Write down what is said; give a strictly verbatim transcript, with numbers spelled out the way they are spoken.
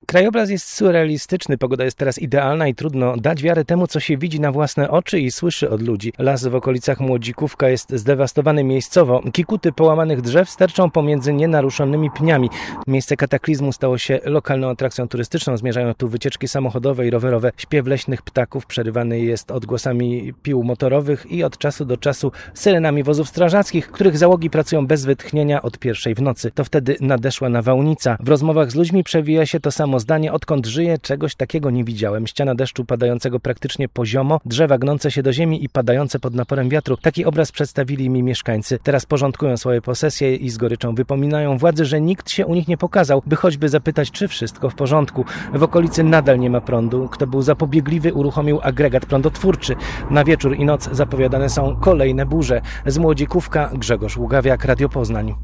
Krajobraz jest surrealistyczny, pogoda jest teraz idealna i trudno dać wiarę temu, co się widzi na własne oczy i słyszy od ludzi. Las w okolicach Młodzikówka jest zdewastowany miejscowo. Kikuty połamanych drzew sterczą pomiędzy nienaruszonymi pniami. Miejsce kataklizmu stało się lokalną atrakcją turystyczną. Zmierzają tu wycieczki samochodowe i rowerowe. Śpiew leśnych ptaków przerywany jest odgłosami pił motorowych i od czasu do czasu syrenami wozów strażackich, których załogi pracują bez wytchnienia od pierwszej w nocy. To wtedy nadeszła nawałnica. W rozmowach z ludźmi przewija się to samo zdanie: odkąd żyję, czegoś takiego nie widziałem. Ściana deszczu padającego praktycznie poziomo, drzewa gnące się do ziemi i padające pod naporem wiatru. Taki obraz przedstawili mi mieszkańcy. Teraz porządkują swoje posesje i z goryczą wypominają władzy, że nikt się u nich nie pokazał, by choćby zapytać, czy wszystko w porządku. W okolicy nadal nie ma prądu. Kto był zapobiegliwy, uruchomił agregat prądotwórczy. Na wieczór i noc zapowiadane są kolejne burze. Z Młodzikówka Grzegorz Ługawiak, Radio Poznań.